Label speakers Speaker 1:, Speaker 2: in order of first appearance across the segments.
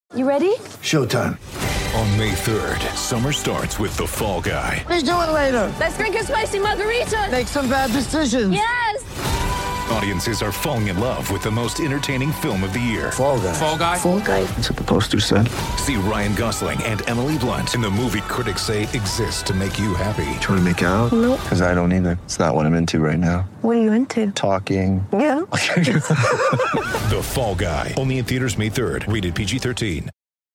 Speaker 1: You ready?
Speaker 2: Showtime.
Speaker 3: On May 3rd, summer starts with The Fall Guy.
Speaker 2: Let's do it later.
Speaker 1: Let's drink a spicy margarita.
Speaker 2: Make some bad decisions.
Speaker 1: Yes!
Speaker 3: Audiences are falling in love with the most entertaining film of the year.
Speaker 2: Fall Guy.
Speaker 3: Fall Guy?
Speaker 1: Fall guy.
Speaker 2: That's what the poster said.
Speaker 3: See Ryan Gosling and Emily Blunt in the movie critics say exists to make you happy.
Speaker 2: Trying to make it out?
Speaker 1: Nope.
Speaker 2: Because I don't either. It's not what I'm into right now.
Speaker 1: What are you into?
Speaker 2: Talking.
Speaker 1: Yeah.
Speaker 3: The Fall Guy. Only in theaters May 3rd. Rated PG-13.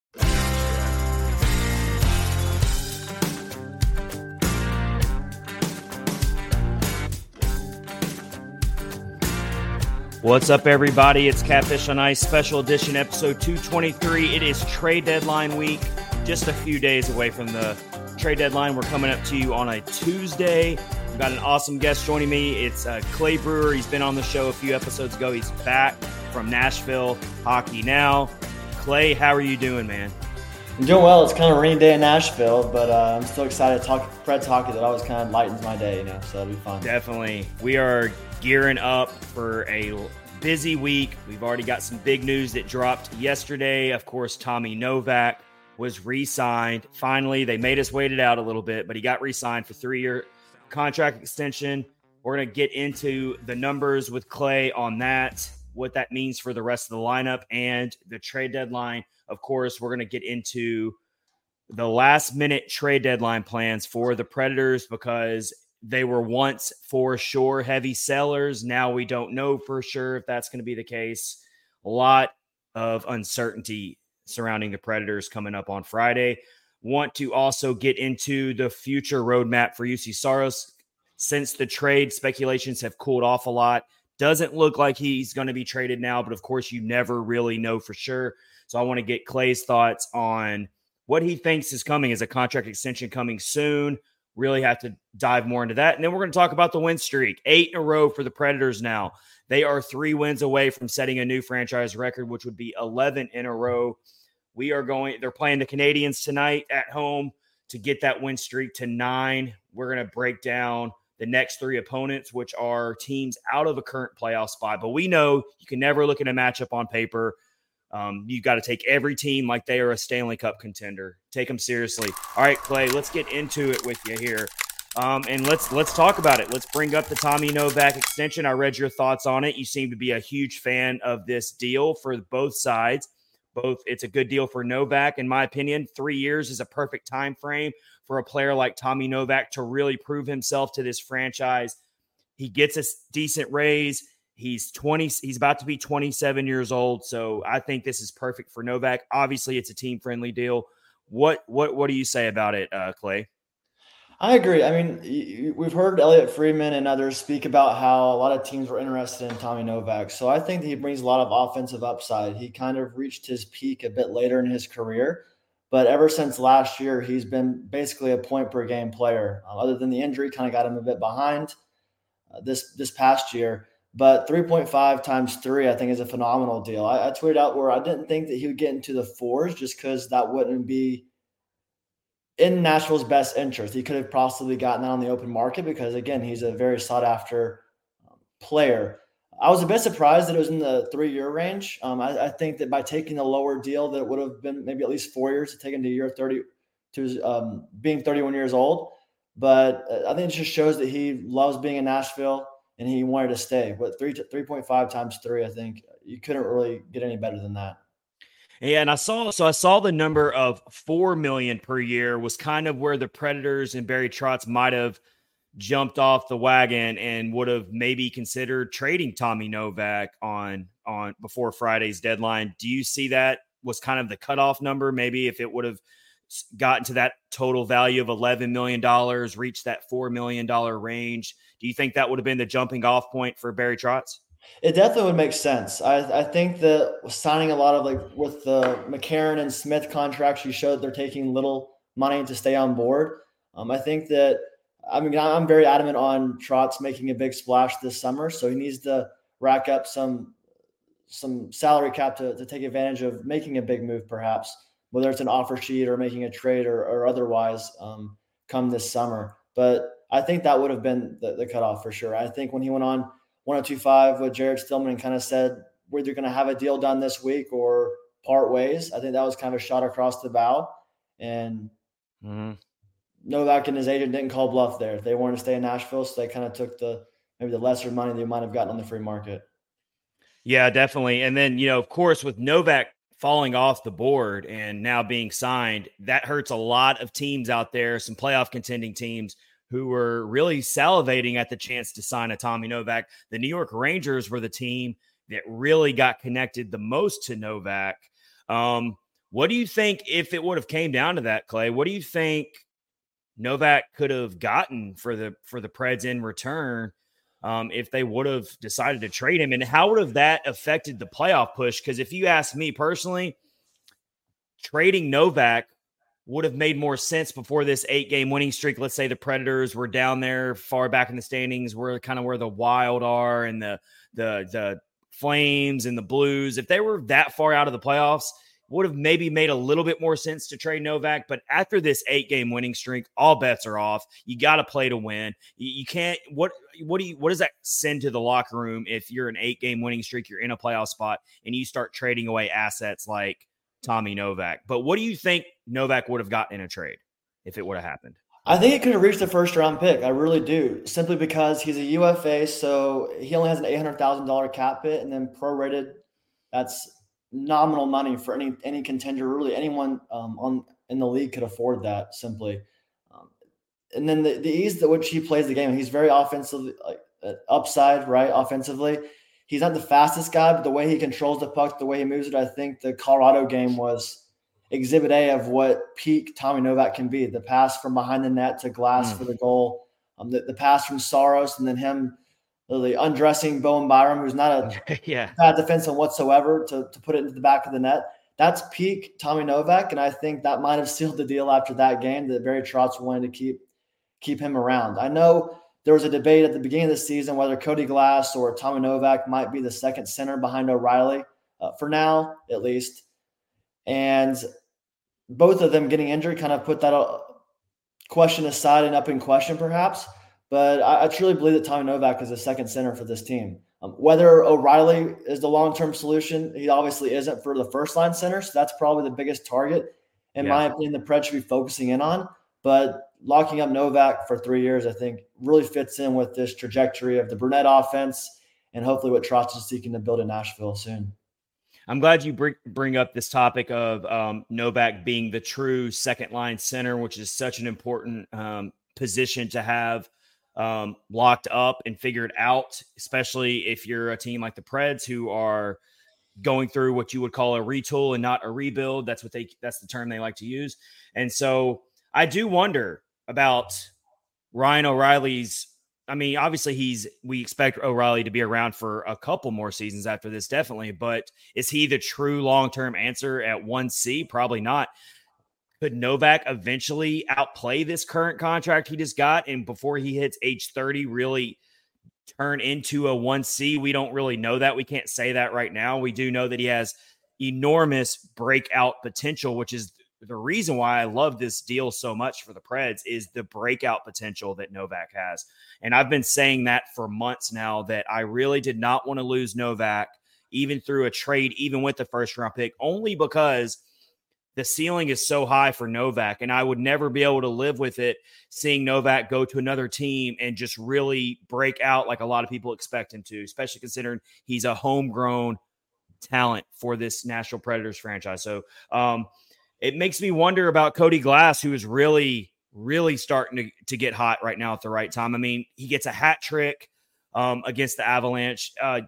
Speaker 4: What's up, everybody? It's Catfish on Ice, special edition, episode 223. It is trade deadline week, just a few days away from the trade deadline. We're coming up to you on a Tuesday. We've got an awesome guest joining me. It's Clay Brewer. He's been on the show a few episodes ago. He's back from Nashville Hockey Now. Clay, how are you doing, man?
Speaker 5: I'm doing well. It's kind of a rainy day in Nashville, but I'm still excited to talk Preds hockey. That always kind of lightens my day, so it'll be fun.
Speaker 4: Definitely. We are gearing up for a busy week. We've already got some big news that dropped yesterday. Of course, Tommy Novak was re-signed. Finally, they made us wait it out a little bit, but he got re-signed for 3-year contract extension. We're going to get into the numbers with Clay on that, what that means for the rest of the lineup and the trade deadline. Of course, we're going to get into the last-minute trade deadline plans for the Predators because they were once for sure heavy sellers. Now we don't know for sure if that's going to be the case. A lot of uncertainty surrounding the Predators coming up on Friday. Want to also get into the future roadmap for UC Saros since the trade speculations have cooled off a lot. Doesn't look like he's going to be traded now, but of course you never really know for sure. So I want to get Clay's thoughts on what he thinks is coming. Is a contract extension coming soon? Really have to dive more into that. And then we're going to talk about the win streak. 8 in a row for the Predators now. They are 3 wins away from setting a new franchise record, which would be 11 in a row. They're playing the Canadiens tonight at home to get that win streak to 9. We're going to break down the next 3 opponents, which are teams out of a current playoff spot. But we know you can never look at a matchup on paper. You got to take every team like they are a Stanley Cup contender. Take them seriously. All right, Clay, let's get into it with you here. And let's talk about it. Let's bring up the Tommy Novak extension. I read your thoughts on it. You seem to be a huge fan of this deal for both sides. It's a good deal for Novak, in my opinion. 3 years is a perfect time frame for a player like Tommy Novak to really prove himself to this franchise. He gets a decent raise. He's about to be 27 years old, so I think this is perfect for Novak. Obviously, it's a team-friendly deal. What do you say about it, Clay?
Speaker 5: I agree. I mean, we've heard Elliot Friedman and others speak about how a lot of teams were interested in Tommy Novak. So I think that he brings a lot of offensive upside. He kind of reached his peak a bit later in his career, but ever since last year, he's been basically a point-per-game player. Other than the injury, kind of got him a bit behind this past year. But 3.5 times 3, I think, is a phenomenal deal. I tweeted out where I didn't think that he would get into the 4s just because that wouldn't be in Nashville's best interest. He could have possibly gotten that on the open market because, again, he's a very sought-after player. I was a bit surprised that it was in the 3-year range. I think that by taking the lower deal, that it would have been maybe at least 4 years to take him to year 30 to being 31 years old. But I think it just shows that he loves being in Nashville and he wanted to stay. But 3.5 times 3, I think you couldn't really get any better than that.
Speaker 4: Yeah, and I saw the number of $4 million per year was kind of where the Predators and Barry Trotz might have jumped off the wagon and would have maybe considered trading Tommy Novak on before Friday's deadline. Do you see that was kind of the cutoff number? Maybe if it would have gotten to that total value of $11 million, reached that $4 million range, do you think that would have been the jumping off point for Barry Trotz?
Speaker 5: It definitely would make sense. I think that signing a lot of with the McCarron and Smith contracts, you showed they're taking little money to stay on board. I think that, I'm very adamant on Trotz making a big splash this summer. So he needs to rack up some salary cap to take advantage of making a big move, perhaps, whether it's an offer sheet or making a trade or otherwise come this summer. But I think that would have been the cutoff for sure. I think when he went on 102.5 with Jared Stillman and kind of said, we're either going to have a deal done this week or part ways. I think that was kind of a shot across the bow. And Novak and his agent didn't call bluff there. They wanted to stay in Nashville, so they kind of took maybe the lesser money they might have gotten on the free market.
Speaker 4: Yeah, definitely. And then, of course, with Novak falling off the board and now being signed, that hurts a lot of teams out there, some playoff contending teams who were really salivating at the chance to sign a Tommy Novak. The New York Rangers were the team that really got connected the most to Novak. What do you think if it would have came down to that, Clay? What do you think Novak could have gotten for the Preds in return if they would have decided to trade him? And how would have that affected the playoff push? Because if you ask me personally, trading Novak would have made more sense before this 8-game winning streak. Let's say the Predators were down there far back in the standings, where kind of where the Wild are and the Flames and the Blues. If they were that far out of the playoffs, would have maybe made a little bit more sense to trade Novak. But after this 8-game winning streak, all bets are off. You got to play to win. You can't. What does that send to the locker room if you're an 8-game winning streak, you're in a playoff spot, and you start trading away assets like Tommy Novak? But what do you think Novak would have gotten in a trade if it would have happened?
Speaker 5: I think it could have reached the first-round pick. I really do, simply because he's a UFA, so he only has an $800,000 cap hit, and then prorated, that's nominal money for any contender. Really, anyone in the league could afford that simply. And then the ease at which he plays the game, he's very offensively, upside, right? Offensively, he's not the fastest guy, but the way he controls the puck, the way he moves it, I think the Colorado game was exhibit A of what peak Tommy Novak can be. The pass from behind the net to Glass for the goal, the pass from Saros, and then him literally undressing Bowen Byram, who's not a bad defenseman whatsoever, to put it into the back of the net. That's peak Tommy Novak, and I think that might have sealed the deal after that game, that Barry Trotz wanted to keep him around. I know there was a debate at the beginning of the season whether Cody Glass or Tommy Novak might be the second center behind O'Reilly, for now at least. And both of them getting injured kind of put that question aside and up in question perhaps. But I truly believe that Tommy Novak is the second center for this team. Whether O'Reilly is the long-term solution, he obviously isn't for the first-line center, so that's probably the biggest target, in my opinion, the Preds should be focusing in on. But locking up Novak for 3 years, I think, really fits in with this trajectory of the Brunette offense and hopefully what Trotz is seeking to build in Nashville soon.
Speaker 4: I'm glad you bring up this topic of Novak being the true second-line center, which is such an important position to have locked up and figured out, especially if you're a team like the Preds who are going through what you would call a retool and not a rebuild. That's the term they like to use. And so I do wonder about Ryan O'Reilly's. I mean, obviously we expect O'Reilly to be around for a couple more seasons after this, definitely, but is he the true long-term answer at 1C? Probably not. Could Novak eventually outplay this current contract he just got, and before he hits age 30 really turn into a 1C? We don't really know that. We can't say that right now. We do know that he has enormous breakout potential, which is the reason why I love this deal so much for the Preds, is the breakout potential that Novak has. And I've been saying that for months now, that I really did not want to lose Novak, even through a trade, even with the first round pick, only because the ceiling is so high for Novak, and I would never be able to live with it, seeing Novak go to another team and just really break out like a lot of people expect him to, especially considering he's a homegrown talent for this Nashville Predators franchise. So it makes me wonder about Cody Glass, who is really, really starting to get hot right now at the right time. I mean, he gets a hat trick against the Avalanche.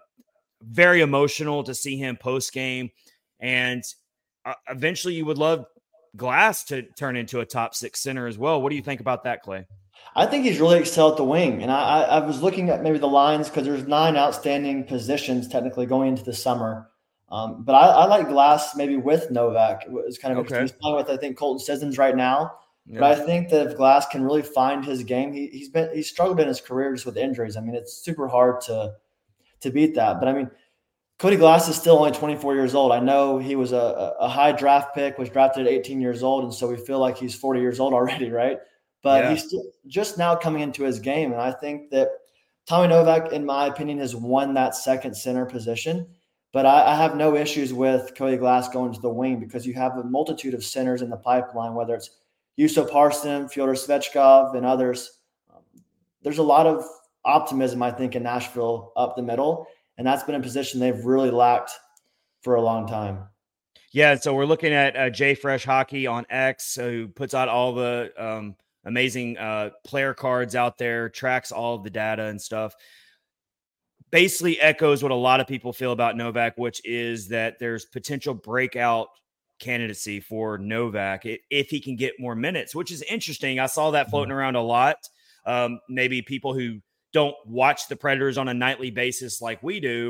Speaker 4: Very emotional to see him post-game, and eventually you would love Glass to turn into a top 6 center as well. What do you think about that, Clay?
Speaker 5: I think he's really excelled at the wing. And I was looking at maybe the lines, because there's 9 outstanding positions technically going into the summer. But I like Glass maybe with Novak. It's kind of he's playing with, I think, Colton Sissons right now. Yeah. But I think that if Glass can really find his game, he's struggled in his career just with injuries. I mean, it's super hard to beat that. But I mean, Cody Glass is still only 24 years old. I know he was a high draft pick, was drafted at 18 years old, and so we feel like he's 40 years old already, right? But he's still just now coming into his game, and I think that Tommy Novak, in my opinion, has won that second center position. But I have no issues with Cody Glass going to the wing because you have a multitude of centers in the pipeline, whether it's Yusuf Parson, Fyodor Svechkov, and others. There's a lot of optimism, I think, in Nashville up the middle, and that's been a position they've really lacked for a long time.
Speaker 4: Yeah, so we're looking at Jay Fresh Hockey on X, who puts out all the amazing player cards out there, tracks all of the data and stuff. Basically echoes what a lot of people feel about Novak, which is that there's potential breakout candidacy for Novak if he can get more minutes, which is interesting. I saw that floating around a lot. Maybe people who don't watch the Predators on a nightly basis like we do.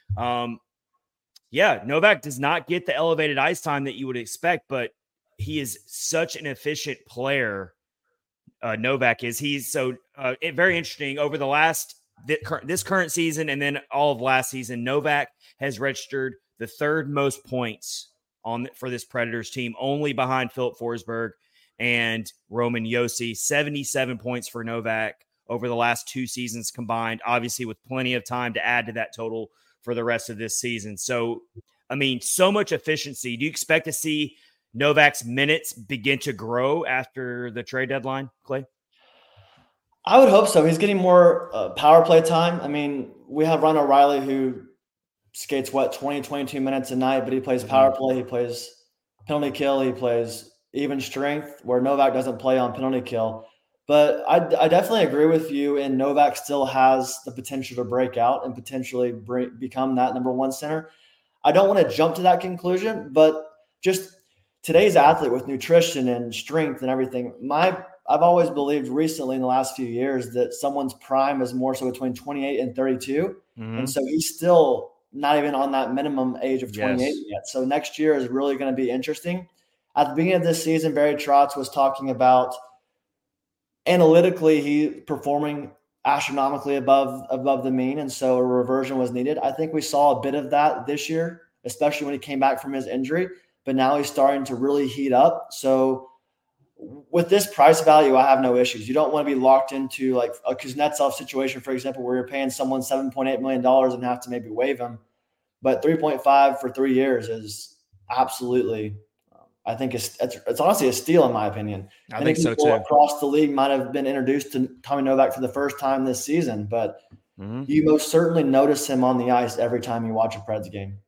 Speaker 4: Novak does not get the elevated ice time that you would expect, but he is such an efficient player. Novak is. He's so very interesting over the this current season and then all of last season. Novak has registered the third most points for this Predators team, only behind Philip Forsberg and Roman Josi. 77 points for Novak over the last 2 seasons combined, obviously with plenty of time to add to that total for the rest of this season. So, I mean, so much efficiency. Do you expect to see Novak's minutes begin to grow after the trade deadline, Clay?
Speaker 5: I would hope so. He's getting more power play time. I mean, we have Ryan O'Reilly who skates, 20, 22 minutes a night, but he plays power play. He plays penalty kill. He plays even strength, where Novak doesn't play on penalty kill. But I definitely agree with you, and Novak still has the potential to break out and potentially become that number one center. I don't want to jump to that conclusion, but just today's athlete with nutrition and strength and everything, I've always believed recently in the last few years that someone's prime is more so between 28 and 32. Mm-hmm. And so he's still not even on that minimum age of 28 yet. So next year is really going to be interesting. At the beginning of this season, Barry Trotz was talking about analytically he performing astronomically above the mean. And so a reversion was needed. I think we saw a bit of that this year, especially when he came back from his injury, but now he's starting to really heat up. So with this price value, I have no issues. You don't want to be locked into like a Kuznetsov situation, for example, where you're paying someone $7.8 million and have to maybe waive him. But 3.5 for 3 years is absolutely, I think it's honestly a steal in my opinion.
Speaker 4: I think so too.
Speaker 5: Across the league might have been introduced to Tommy Novak for the first time this season, but you most certainly notice him on the ice every time you watch a Preds game.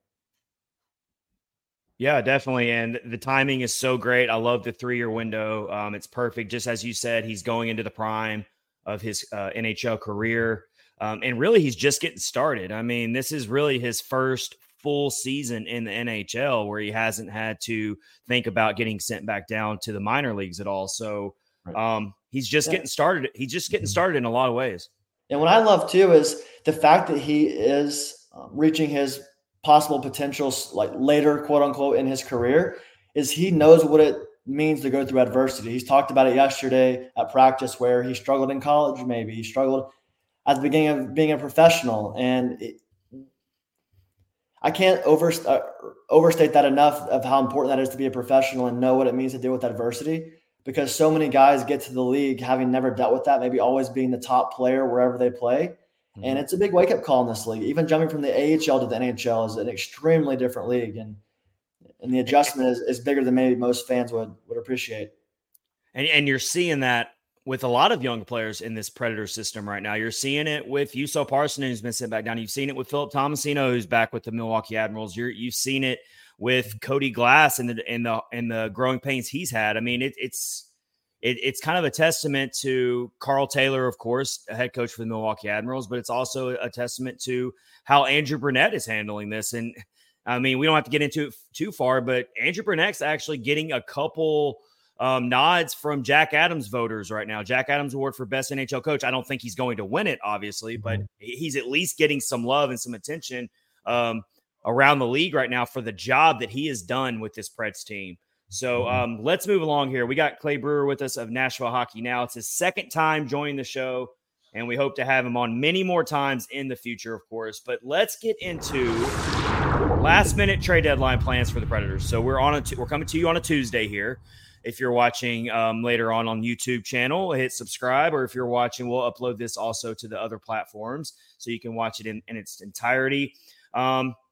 Speaker 4: Yeah, definitely. And the timing is so great. I love the 3-year window. It's perfect. Just as you said, he's going into the prime of his NHL career. And really, he's just getting started. I mean, this is really his first full season in the NHL where he hasn't had to think about getting sent back down to the minor leagues at all. So he's just getting started. He's just getting started in a lot of ways.
Speaker 5: And what I love, too, is the fact that he is reaching his possible potentials like later, quote unquote, in his career, is he knows what it means to go through adversity. He's talked about it yesterday at practice where he struggled in college. Maybe he struggled at the beginning of being a professional. And I can't overstate that enough of how important that is to be a professional and know what it means to deal with adversity, because so many guys get to the league having never dealt with that, maybe always being the top player wherever they play. And it's a big wake-up call in this league. Even jumping from the AHL to the NHL is an extremely different league, and the adjustment is bigger than maybe most fans would appreciate.
Speaker 4: And you're seeing that with a lot of young players in this Predator system right now. You're seeing it with Yusuf Parson, who's been sent back down. You've seen it with Philip Tomasino, who's back with the Milwaukee Admirals. You've seen it with Cody Glass and the growing pains he's had. I mean, it's kind of a testament to Carl Taylor, of course, a head coach for the Milwaukee Admirals, but it's also a testament to how Andrew Burnett is handling this. And I mean, we don't have to get into it too far, but Andrew Burnett's actually getting a couple nods from Jack Adams voters right now. Jack Adams Award for Best NHL Coach. I don't think he's going to win it, obviously, but he's at least getting some love and some attention around the league right now for the job that he has done with this Preds team. So let's move along here. We got Clay Brewer with us of Nashville Hockey Now. It's his second time joining the show, and we hope to have him on many more times in the future, of course. But let's get into last-minute trade deadline plans for the Predators. So we're coming to you on a Tuesday here. If you're watching later on YouTube channel, hit subscribe, or if you're watching, we'll upload this also to the other platforms so you can watch it in its entirety.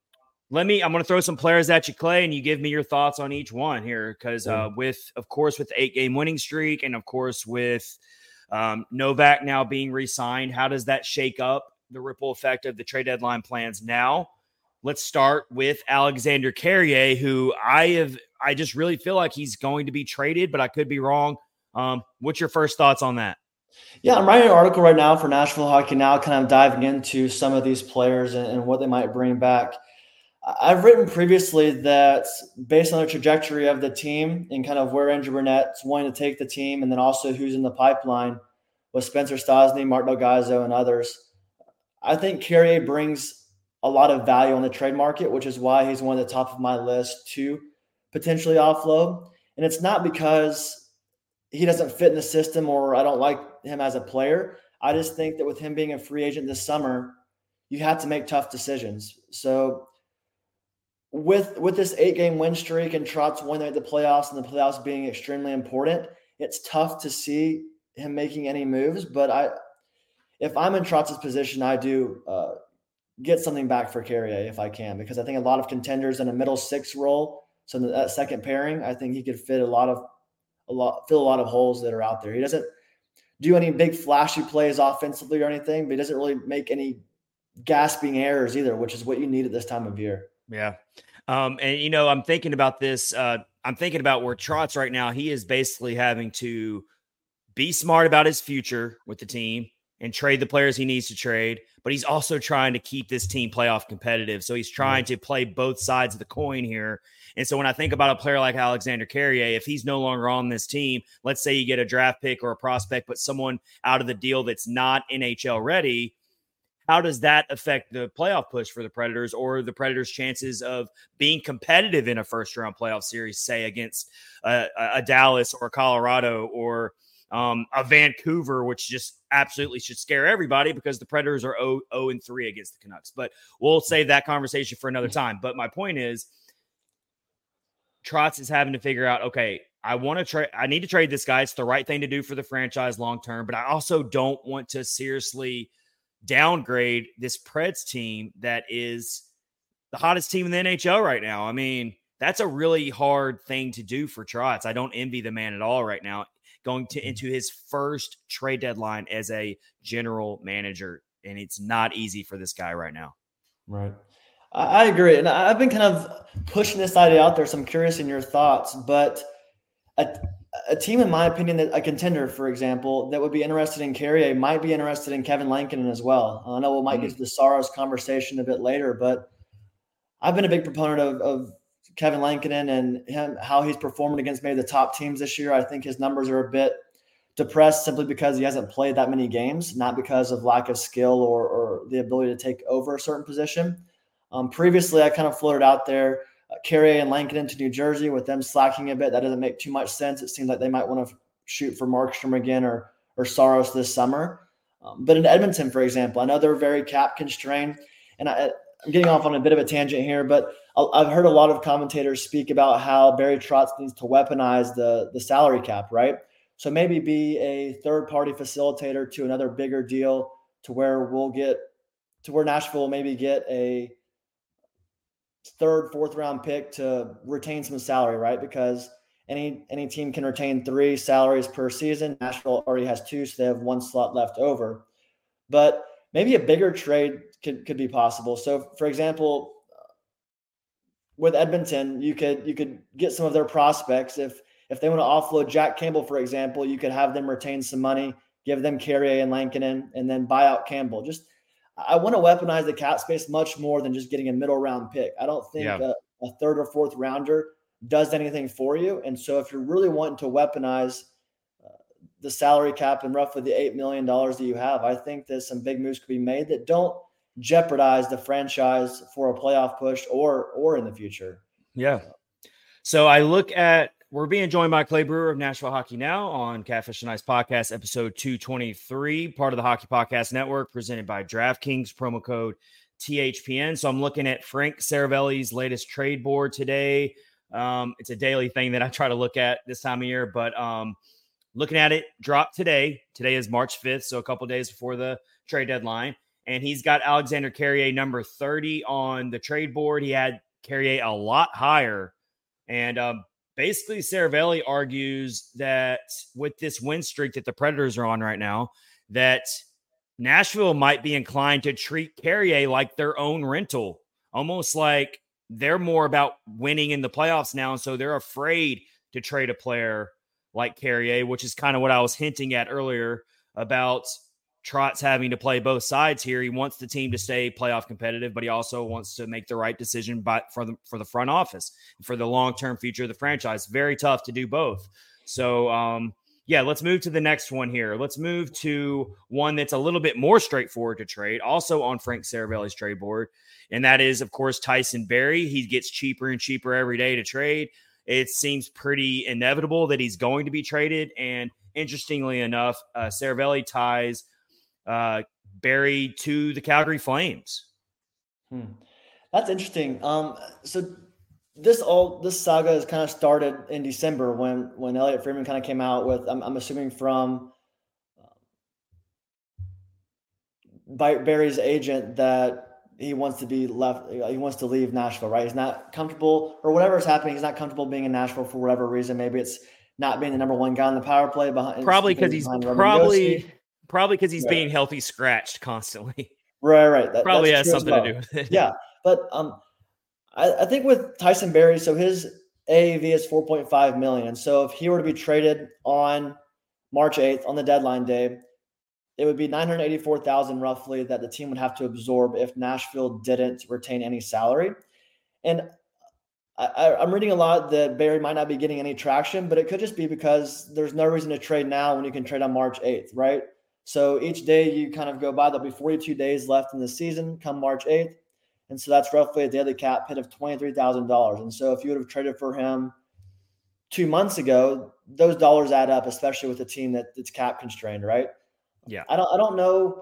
Speaker 4: I'm going to throw some players at you, Clay, and you give me your thoughts on each one here. Because with the 8-game winning streak, and of course with Novak now being re-signed, how does that shake up the ripple effect of the trade deadline plans now? Let's start with Alexander Carrier, who I just really feel like he's going to be traded, but I could be wrong. What's your first thoughts on that?
Speaker 5: Yeah, I'm writing an article right now for Nashville Hockey Now, kind of diving into some of these players and what they might bring back. I've written previously that based on the trajectory of the team and kind of where Andrew Burnett's wanting to take the team, and then also who's in the pipeline with Spencer Stosny, Mark Delgado, and others, I think Carrier brings a lot of value on the trade market, which is why he's one of the top of my list to potentially offload. And it's not because he doesn't fit in the system or I don't like him as a player. I just think that with him being a free agent this summer, you have to make tough decisions. So with this 8-game win streak and Trotz winning the playoffs and the playoffs being extremely important, it's tough to see him making any moves. But if I'm in Trotz's position, I do get something back for Carrier if I can, because I think a lot of contenders in a middle 6 role. So in that second pairing, I think he could fill a lot of holes that are out there. He doesn't do any big flashy plays offensively or anything, but he doesn't really make any gasping errors either, which is what you need at this time of year.
Speaker 4: Yeah. And, I'm thinking about this. I'm thinking about where Trotz right now, he is basically having to be smart about his future with the team and trade the players he needs to trade, but he's also trying to keep this team playoff competitive. So he's trying to play both sides of the coin here. And so when I think about a player like Alexander Carrier, if he's no longer on this team, let's say you get a draft pick or a prospect, but someone out of the deal that's not NHL ready, how does that affect the playoff push for the Predators or the Predators' chances of being competitive in a first-round playoff series, say against a Dallas or Colorado or a Vancouver, which just absolutely should scare everybody because the Predators are 0-3 against the Canucks. But we'll save that conversation for another time. But my point is, Trotz is having to figure out, okay, I need to trade this guy. It's the right thing to do for the franchise long-term, but I also don't want to seriously downgrade this Preds team that is the hottest team in the NHL right now. I mean, that's a really hard thing to do for Trotz. I don't envy the man at all right now, going into his first trade deadline as a general manager. And it's not easy for this guy right now.
Speaker 5: Right. I agree. And I've been kind of pushing this idea out there, so I'm curious in your thoughts, but a team, in my opinion, that a contender, for example, that would be interested in Carrier might be interested in Kevin Lankinen as well. I know we might get to the Saros conversation a bit later, but I've been a big proponent of Kevin Lankinen and how he's performing against maybe the top teams this year. I think his numbers are a bit depressed simply because he hasn't played that many games, not because of lack of skill or the ability to take over a certain position. Previously, I kind of floated out there Carrier and Lankinen to New Jersey with them slacking a bit. That doesn't make too much sense. It seems like they might want to shoot for Markstrom again or Saros this summer. But in Edmonton, for example, I know they're very cap constrained. And I'm getting off on a bit of a tangent here, but I've heard a lot of commentators speak about how Barry Trotz needs to weaponize the salary cap, right? So maybe be a third-party facilitator to another bigger deal to where Nashville will maybe get a third, fourth round pick to retain some salary, right? Because any team can retain 3 salaries per season. Nashville already has 2, so they have 1 slot left over. But maybe a bigger trade could be possible. So, for example, with Edmonton, you could get some of their prospects. If they want to offload Jack Campbell, for example, you could have them retain some money, give them Carrier and Lankinen, and then buy out Campbell. I want to weaponize the cap space much more than just getting a middle round pick. I don't think a third or fourth rounder does anything for you. And so if you're really wanting to weaponize the salary cap and roughly the $8 million that you have, I think that some big moves could be made that don't jeopardize the franchise for a playoff push or in the future.
Speaker 4: Yeah. So we're being joined by Clay Brewer of Nashville Hockey Now on Catfish and Ice Podcast, episode 223, part of the Hockey Podcast Network, presented by DraftKings, promo code THPN. So I'm looking at Frank Saravelli's latest trade board today. It's a daily thing that I try to look at this time of year, but looking at it, dropped today. Today is March 5th, so a couple days before the trade deadline. And he's got Alexander Carrier number 30 on the trade board. He had Carrier a lot higher. And basically, Saravelli argues that with this win streak that the Predators are on right now, that Nashville might be inclined to treat Carrier like their own rental, almost like they're more about winning in the playoffs now. And so they're afraid to trade a player like Carrier, which is kind of what I was hinting at earlier about Trotz having to play both sides here. He wants the team to stay playoff competitive, but he also wants to make the right decision for the front office, for the long-term future of the franchise. Very tough to do both. So, let's move to the next one here. Let's move to one that's a little bit more straightforward to trade, also on Frank Saravelli's trade board, and that is, of course, Tyson Barrie. He gets cheaper and cheaper every day to trade. It seems pretty inevitable that he's going to be traded, and interestingly enough, Saravelli ties Barrie to the Calgary Flames.
Speaker 5: That's interesting. So this saga has kind of started in December when Elliot Friedman kind of came out with, I'm assuming from Barrie's agent, that he wants to be left. He wants to leave Nashville, right? He's not comfortable, or whatever is happening. He's not comfortable being in Nashville for whatever reason. Maybe it's not being the number one guy on the power play behind.
Speaker 4: Probably because he's being healthy scratched constantly.
Speaker 5: Right.
Speaker 4: That probably has something to do with it.
Speaker 5: Yeah, but I think with Tyson Barrie, so his AAV is $4.5 million. So if he were to be traded on March 8th on the deadline day, it would be $984,000 roughly that the team would have to absorb if Nashville didn't retain any salary. And I'm reading a lot that Barrie might not be getting any traction, but it could just be because there's no reason to trade now when you can trade on March 8th, right? So each day you kind of go by, there'll be 42 days left in the season come March 8th. And so that's roughly a daily cap hit of $23,000. And so if you would have traded for him 2 months ago, those dollars add up, especially with a team that's cap constrained, right?
Speaker 4: Yeah.
Speaker 5: I don't know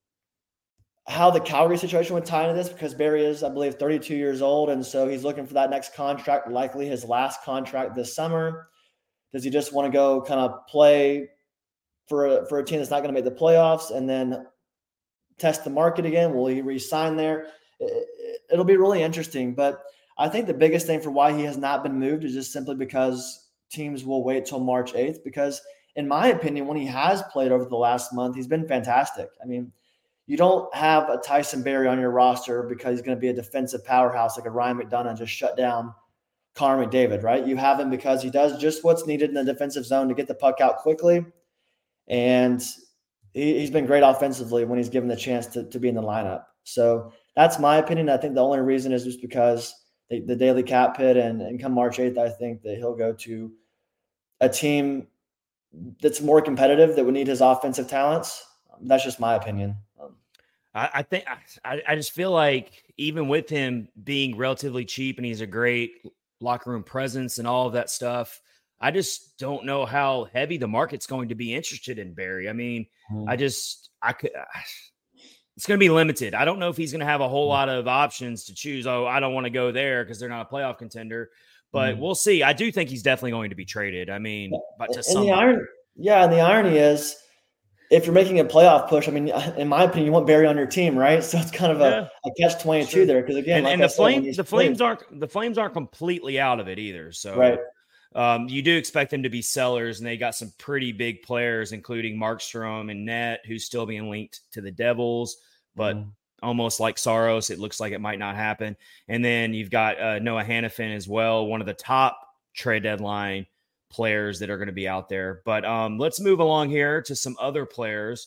Speaker 5: how the Calgary situation would tie into this, because Barrie is, I believe, 32 years old. And so he's looking for that next contract, likely his last contract this summer. Does he just want to go kind of play for a team that's not going to make the playoffs and then test the market again? Will he re-sign there? It'll be really interesting. But I think the biggest thing for why he has not been moved is just simply because teams will wait till March 8th, because in my opinion, when he has played over the last month, he's been fantastic. I mean, you don't have a Tyson Barrie on your roster because he's going to be a defensive powerhouse like a Ryan McDonough and just shut down Connor McDavid, right? You have him because he does just what's needed in the defensive zone to get the puck out quickly. And he's been great offensively when he's given the chance to be in the lineup. So that's my opinion. I think the only reason is just because the daily cap hit, and come March 8th, I think that he'll go to a team that's more competitive, that would need his offensive talents. That's just my opinion.
Speaker 4: I think I just feel like even with him being relatively cheap and he's a great locker room presence and all of that stuff, I just don't know how heavy the market's going to be interested in Barrie. I mean, it's going to be limited. I don't know if he's going to have a whole lot of options to choose. Oh, I don't want to go there because they're not a playoff contender. But we'll see. I do think he's definitely going to be traded. I mean, but to some.
Speaker 5: And the irony is, if you're making a playoff push, I mean, in my opinion, you want Barrie on your team, right? So it's kind of a catch-22 there, because again,
Speaker 4: the Flames aren't completely out of it either. So
Speaker 5: right.
Speaker 4: You do expect them to be sellers, and they got some pretty big players, including Markstrom and Net, who's still being linked to the Devils, but. Almost like Saros, it looks like it might not happen. And then you've got Noah Hannafin as well, one of the top trade deadline players that are going to be out there. But let's move along here to some other players.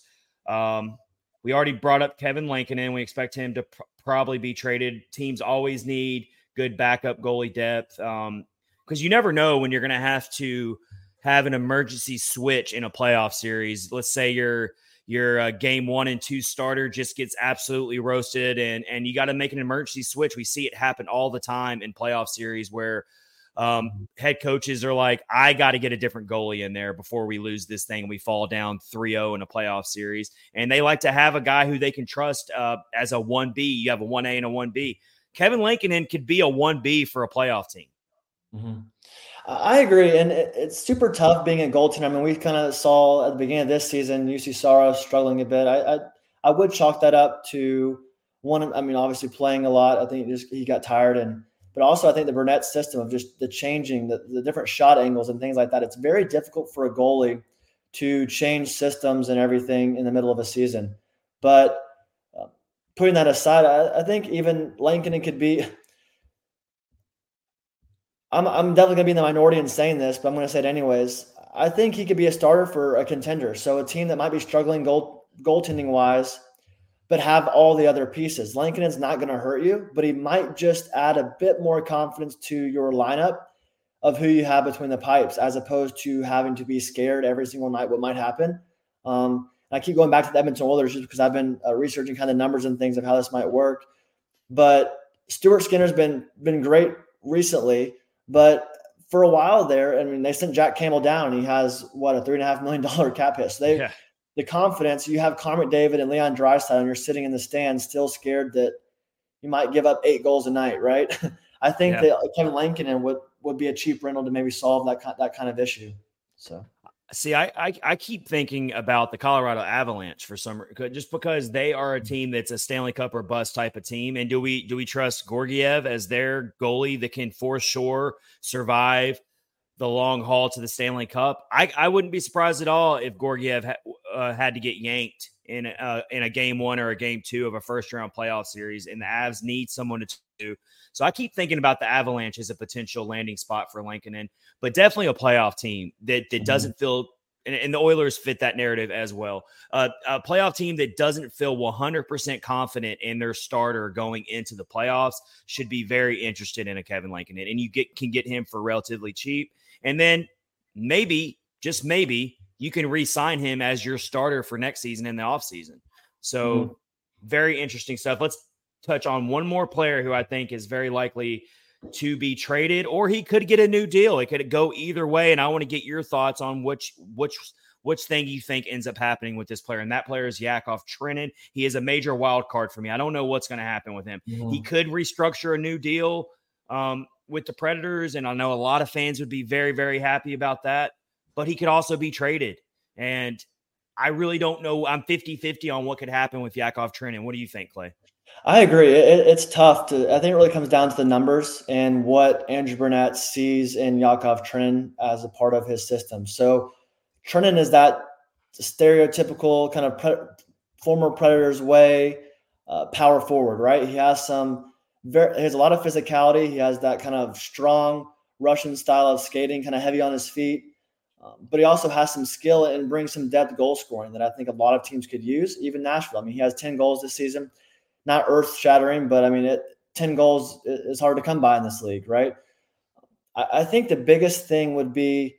Speaker 4: We already brought up Kevin Lankinen. We expect him to probably be traded. Teams always need good backup goalie depth, because you never know when you're going to have an emergency switch in a playoff series. Let's say your game 1 and 2 starter just gets absolutely roasted, and you got to make an emergency switch. We see it happen all the time in playoff series where head coaches are like, I got to get a different goalie in there before we lose this thing and we fall down 3-0 in a playoff series. And they like to have a guy who they can trust as a 1B. You have a 1A and a 1B. Kevin Lankinen could be a 1B for a playoff team.
Speaker 5: Mm-hmm. I agree, and it's super tough being a goaltender. I mean, we kind of saw at the beginning of this season, UC Saros struggling a bit. I would chalk that up to one. I mean, obviously playing a lot. I think he got tired, and But also I think the Burnett system of just the changing, the different shot angles and things like that, it's very difficult for a goalie to change systems and everything in the middle of a season. But putting that aside, I think even Lankinen could be – I'm definitely going to be in the minority in saying this, but I'm going to say it anyways. I think he could be a starter for a contender. So a team that might be struggling goaltending-wise, but have all the other pieces. Lankinen's not going to hurt you, but he might just add a bit more confidence to your lineup of who you have between the pipes, as opposed to having to be scared every single night what might happen. I keep going back to the Edmonton Oilers just because I've been researching kind of numbers and things of how this might work. But Stuart Skinner's been great recently, but for a while there, I mean, they sent Jack Campbell down. He has a $3.5 million cap hit. So the confidence, you have Connor McDavid and Leon Draisaitl, and you're sitting in the stands still scared that you might give up 8 goals a night, right? I think that Kevin Lankinen would be a cheap rental to maybe solve that kind of issue. So.
Speaker 4: See, I keep thinking about the Colorado Avalanche just because they are a team that's a Stanley Cup or bust type of team. And do we trust Georgiev as their goalie that can for sure survive the long haul to the Stanley Cup? I wouldn't be surprised at all if Georgiev had to get yanked in a game 1 or a game 2 of a first round playoff series, and the Avs need someone to do. So I keep thinking about the Avalanche as a potential landing spot for Lankinen, but definitely a playoff team that doesn't feel, and the Oilers fit that narrative as well. A playoff team that doesn't feel 100% confident in their starter going into the playoffs should be very interested in a Kevin Lankinen, and you can get him for relatively cheap. And then maybe, just maybe, you can re-sign him as your starter for next season in the offseason. So very interesting stuff. Let's touch on one more player who I think is very likely to be traded, or he could get a new deal. It could go either way. And I want to get your thoughts on which thing you think ends up happening with this player. And that player is Yakov Trenin. He is a major wild card for me. I don't know what's going to happen with him. He could restructure a new deal with the Predators. And I know a lot of fans would be very, very happy about that, but he could also be traded. And I really don't know. I'm 50-50 on what could happen with Yakov Trenin. What do you think, Clay?
Speaker 5: I agree. It's tough I think it really comes down to the numbers and what Andrew Burnett sees in Yakov Trenin as a part of his system. So Trenin is that stereotypical kind of former Predators way power forward, right? He has he has a lot of physicality. He has that kind of strong Russian style of skating, kind of heavy on his feet. But he also has some skill and brings some depth goal scoring that I think a lot of teams could use, even Nashville. I mean, he has 10 goals this season. Not earth-shattering, but I mean, 10 goals is hard to come by in this league, right? I think the biggest thing would be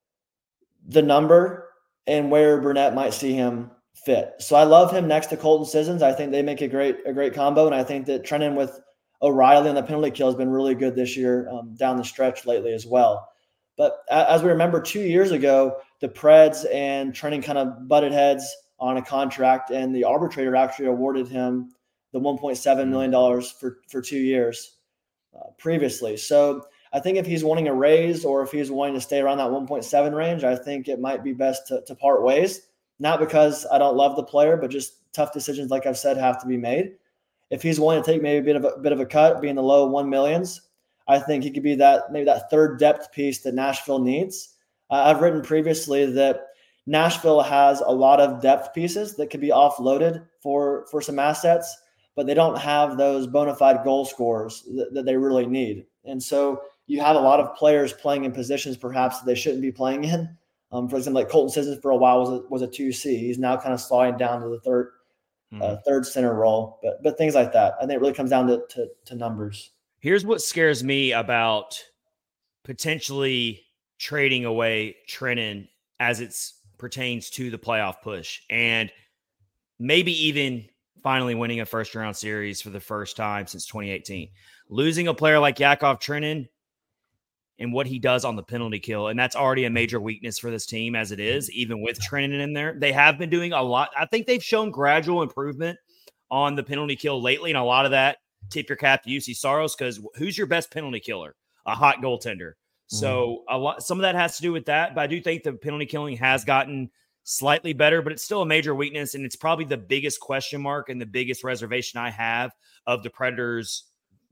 Speaker 5: the number and where Burnett might see him fit. So I love him next to Colton Sissons. I think they make a great combo, and I think that Trenin with O'Reilly on the penalty kill has been really good this year down the stretch lately as well. But as we remember, 2 years ago, the Preds and Trenin kind of butted heads on a contract, and the arbitrator actually awarded him the $1.7 million for 2 years previously. So I think if he's wanting a raise or if he's wanting to stay around that 1.7 range, I think it might be best to part ways. Not because I don't love the player, but just tough decisions, like I've said, have to be made. If he's wanting to take maybe a bit of a cut, be in the low 1 millions, I think he could be that third depth piece that Nashville needs. I've written previously that Nashville has a lot of depth pieces that could be offloaded for some assets, but they don't have those bona fide goal scorers that they really need. And so you have a lot of players playing in positions perhaps that they shouldn't be playing in. For example, like Colton Sissons for a while was a 2C. He's now kind of sliding down to the third center role. But things like that, I think it really comes down to numbers.
Speaker 4: Here's what scares me about potentially trading away Trenin as it pertains to the playoff push, and maybe even finally winning a first-round series for the first time since 2018. Losing a player like Yakov Trenin and what he does on the penalty kill, and that's already a major weakness for this team as it is, even with Trenin in there. They have been doing a lot. I think they've shown gradual improvement on the penalty kill lately, and a lot of that, tip your cap to UC Saros, because who's your best penalty killer? A hot goaltender. So some of that has to do with that, but I do think the penalty killing has gotten slightly better, but it's still a major weakness, and it's probably the biggest question mark and the biggest reservation I have of the Predators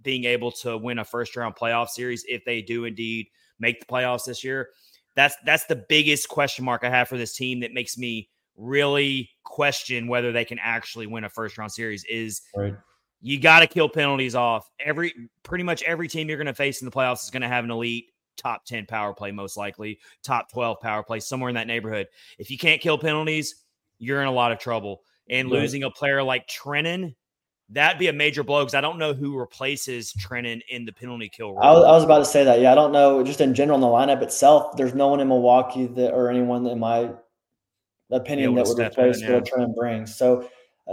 Speaker 4: being able to win a first-round playoff series if they do indeed make the playoffs this year. That's the biggest question mark I have for this team that makes me really question whether they can actually win a first-round series is
Speaker 5: right.
Speaker 4: You got to kill penalties off. Pretty much every team you're going to face in the playoffs is going to have an elite top 10 power play, most likely top 12 power play, somewhere in that neighborhood. If you can't kill penalties, you're in a lot of trouble. And losing a player like Trenin, that'd be a major blow because I don't know who replaces Trenin in the penalty kill role.
Speaker 5: I was about to say that. Yeah, I don't know. Just in general, in the lineup itself, there's no one in Milwaukee or anyone in my opinion that would replace what Trenin brings. So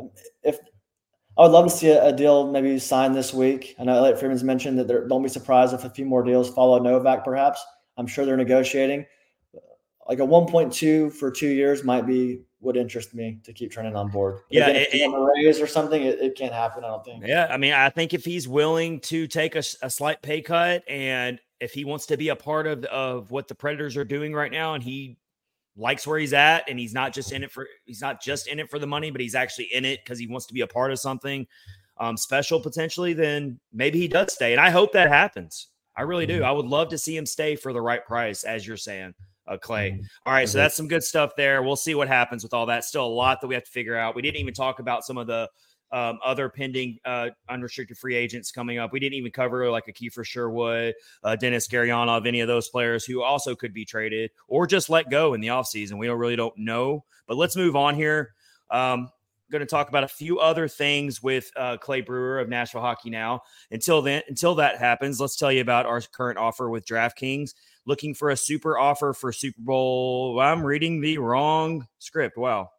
Speaker 5: I would love to see a deal maybe signed this week. I know Elliot Freeman's mentioned that don't be surprised if a few more deals follow Novak, perhaps. I'm sure they're negotiating. Like a 1.2 for 2 years would interest me to keep Trenin on board.
Speaker 4: Yeah.
Speaker 5: If a raise or something, it can't happen, I don't think.
Speaker 4: Yeah. I mean, I think if he's willing to take a slight pay cut and if he wants to be a part of what the Predators are doing right now and he likes where he's at and he's not just in it for the money, but he's actually in it because he wants to be a part of something special potentially, then maybe he does stay. And I hope that happens. I really do. I would love to see him stay for the right price, as you're saying, Clay. All right. So that's some good stuff there. We'll see what happens with all that. Still a lot that we have to figure out. We didn't even talk about some of the other pending unrestricted free agents coming up. We didn't even cover like a Kiefer Sherwood, Dennis Gurianov, any of those players who also could be traded or just let go in the offseason. We don't know. But let's move on here. Going to talk about a few other things with Clay Brewer of Nashville Hockey Now. Until that happens, let's tell you about our current offer with DraftKings. Looking for a super offer for Super Bowl. I'm reading the wrong script. Wow.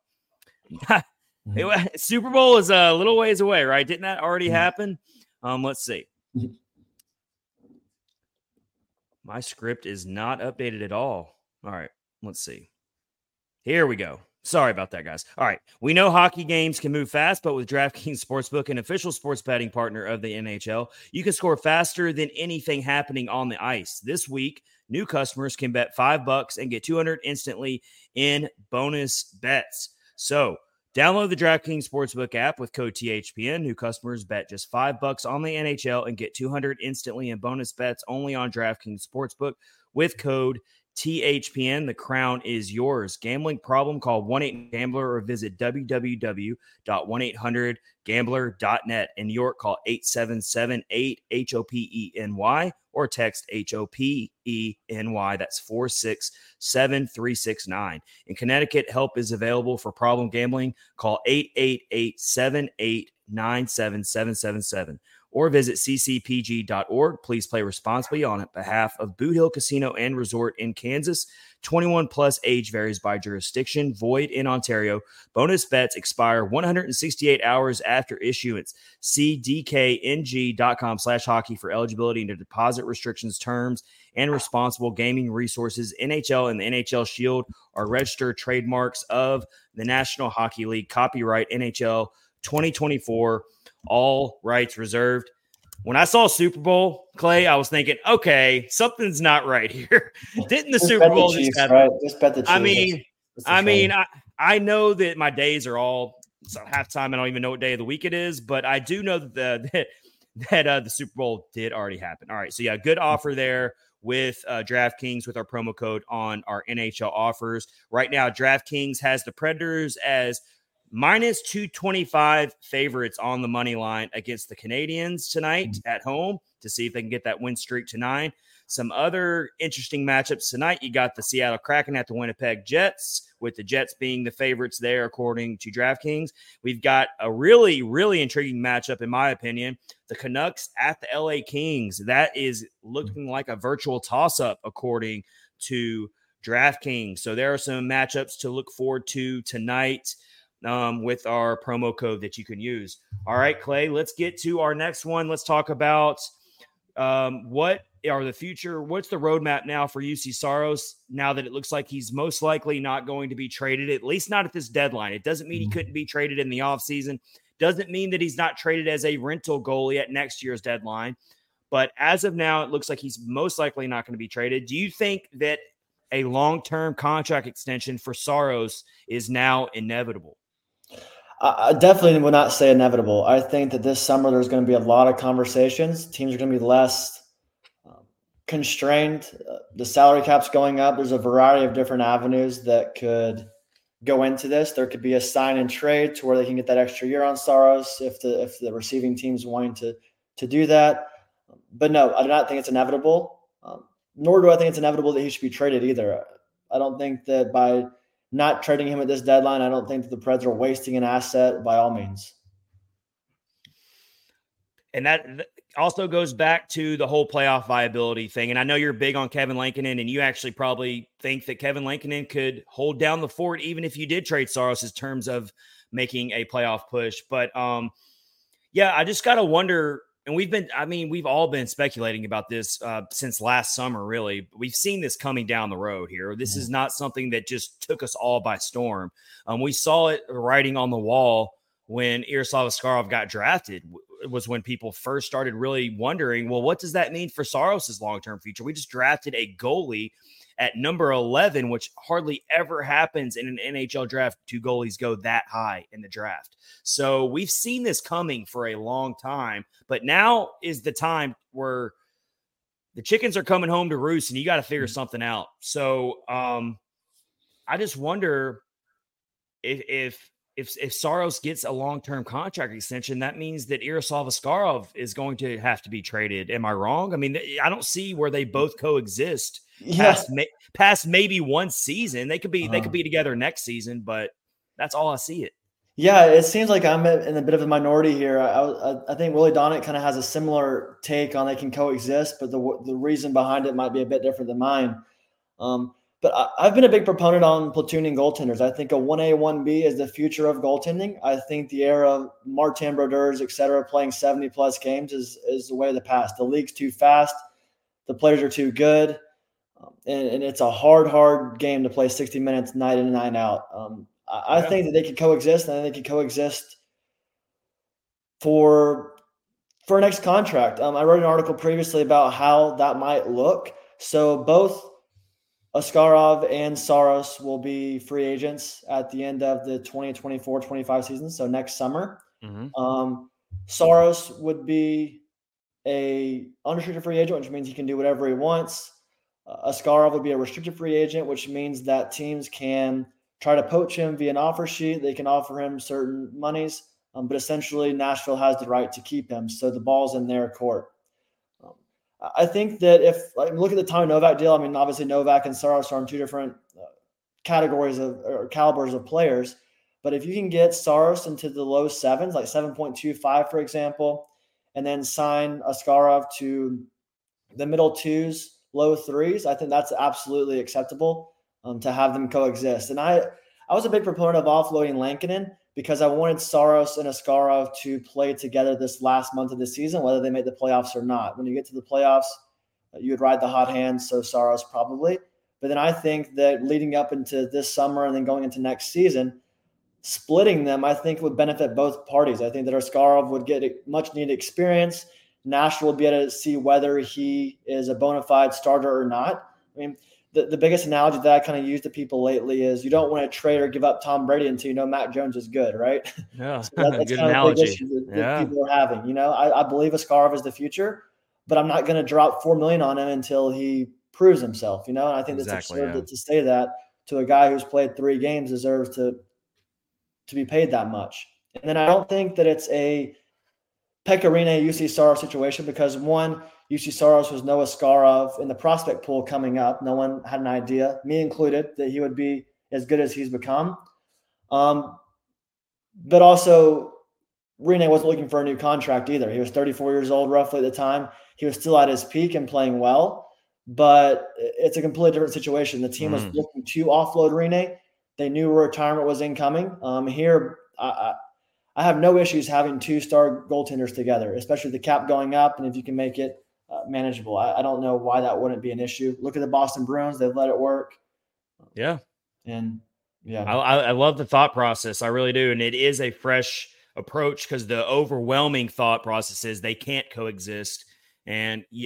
Speaker 4: Super Bowl is a little ways away, right? Didn't that already happen? Let's see. My script is not updated at all. All right, let's see. Here we go. Sorry about that, guys. All right. We know hockey games can move fast, but with DraftKings Sportsbook, an official sports betting partner of the NHL, you can score faster than anything happening on the ice. This week, new customers can bet $5 and get $200 instantly in bonus bets. So, download the DraftKings Sportsbook app with code THPN. New customers bet just $5 on the NHL and get $200 instantly in bonus bets only on DraftKings Sportsbook with code THPN. The crown is yours. Gambling problem? Call 1-800-GAMBLER or visit www.1800gambler.net. In New York, call 877-8-HOPENY or text HOPENY. That's 467-369. In Connecticut, help is available for problem gambling. Call 888-78-97777 or visit ccpg.org. Please play responsibly on behalf of Boot Hill Casino and Resort in Kansas. 21 plus, age varies by jurisdiction, void in Ontario. Bonus bets expire 168 hours after issuance. See dkng.com/hockey for eligibility and deposit restrictions, terms, and responsible gaming resources. NHL and the NHL Shield are registered trademarks of the National Hockey League. Copyright NHL 2024. All rights reserved. When I saw Super Bowl, Clay, I was thinking, okay, something's not right here. Didn't the Super Bowl just happen? Right?
Speaker 5: Just bet the Chiefs.
Speaker 4: I know that my days are all halftime. I don't even know what day of the week it is, but I do know that the Super Bowl did already happen. All right, so yeah, good offer there with DraftKings with our promo code on our NHL offers. Right now, DraftKings has the Predators as minus 225 favorites on the money line against the Canadiens tonight at home to see if they can get that win streak to 9. Some other interesting matchups tonight. You got the Seattle Kraken at the Winnipeg Jets, with the Jets being the favorites there, according to DraftKings. We've got a really, really intriguing matchup, in my opinion. The Canucks at the LA Kings. That is looking like a virtual toss-up, according to DraftKings. So there are some matchups to look forward to tonight with our promo code that you can use. All right, Clay, let's get to our next one. Let's talk about what's the roadmap now for UC Saros now that it looks like he's most likely not going to be traded, at least not at this deadline. It doesn't mean he couldn't be traded in the offseason. Doesn't mean that he's not traded as a rental goalie at next year's deadline. But as of now, it looks like he's most likely not going to be traded. Do you think that a long-term contract extension for Saros is now inevitable?
Speaker 5: I definitely would not say inevitable. I think that this summer there's going to be a lot of conversations. Teams are going to be less constrained. The salary cap's going up. There's a variety of different avenues that could go into this. There could be a sign and trade to where they can get that extra year on Saros if the receiving team's wanting to do that. But no, I do not think it's inevitable. Nor do I think it's inevitable that he should be traded either. I don't think that by not trading him at this deadline, I don't think that the Preds are wasting an asset by all means.
Speaker 4: And that also goes back to the whole playoff viability thing. And I know you're big on Kevin Lankinen, and you actually probably think that Kevin Lankinen could hold down the fort even if you did trade Saros in terms of making a playoff push. But yeah, I just got to wonder, and we've all been speculating about this since last summer, really. We've seen this coming down the road here. This is not something that just took us all by storm. We saw it writing on the wall when Yaroslav Askarov got drafted. It was when people first started really wondering, well, what does that mean for Saros' long-term future? We just drafted a goalie at number 11, which hardly ever happens in an NHL draft. 2 goalies go that high in the draft. So we've seen this coming for a long time, but now is the time where the chickens are coming home to roost and you got to figure something out. So I just wonder if Saros gets a long-term contract extension, that means that Yaroslav Askarov is going to have to be traded. Am I wrong? I mean, I don't see where they both coexist past maybe one season. They could be together next season, but that's all I see it.
Speaker 5: Yeah, it seems like I'm in a bit of a minority here. I think Willie Donick kind of has a similar take on they can coexist, but the reason behind it might be a bit different than mine. But I've been a big proponent on platooning goaltenders. I think a 1A, 1B is the future of goaltending. I think the era of Martin Brodeurs, et cetera, playing 70-plus games is the way of the past. The league's too fast. The players are too good. And it's a hard game to play 60 minutes night in and night out. I think that they could coexist, and they could coexist for a next contract. I wrote an article previously about how that might look. So both Askarov and Saros will be free agents at the end of the 2024-25 season, so next summer. Mm-hmm. Saros would be a unrestricted free agent, which means he can do whatever he wants. Askarov would be a restricted free agent, which means that teams can try to poach him via an offer sheet. They can offer him certain monies, but essentially Nashville has the right to keep him, so the ball's in their court. I think that look at the Tommy Novak deal. I mean, obviously Novak and Saros are in 2 different categories or calibers of players. But if you can get Saros into the low 7s, like 7.25, for example, and then sign Askarov to the middle 2s, low 3s, I think that's absolutely acceptable to have them coexist. And I was a big proponent of offloading Lankinen because I wanted Saros and Askarov to play together this last month of the season, whether they made the playoffs or not. When you get to the playoffs, you would ride the hot hand, so Saros probably. But then I think that leading up into this summer and then going into next season, splitting them, I think would benefit both parties. I think that Askarov would get much needed experience. Nashville would be able to see whether he is a bona fide starter or not. I mean, the biggest analogy that I kind of use to people lately is you don't want to trade or give up Tom Brady until you know Mac Jones is good, right?
Speaker 4: Yeah,
Speaker 5: so that's
Speaker 4: good
Speaker 5: kind
Speaker 4: analogy.
Speaker 5: Of the big issue that people are having. You know, I believe Askarov is the future, but I'm not going to drop $4 million on him until he proves himself. You know, and I think that's absurd to say that to a guy who's played 3 games deserves to be paid that much. And then I don't think that it's a Pekka Rinne, UC Saros situation because one, UC Saros was no Askarov in the prospect pool coming up. No one had an idea, me included, that he would be as good as he's become. But also, Rinne wasn't looking for a new contract either. He was 34 years old roughly at the time. He was still at his peak and playing well, but it's a completely different situation. The team was looking to offload Rinne. They knew retirement was incoming. Here, I have no issues having 2-star goaltenders together, especially the cap going up, and if you can make it manageable. I don't know why that wouldn't be an issue. Look at the Boston Bruins. They've let it work.
Speaker 4: Yeah.
Speaker 5: And yeah,
Speaker 4: I love the thought process. I really do. And it is a fresh approach because the overwhelming thought process is they can't coexist. And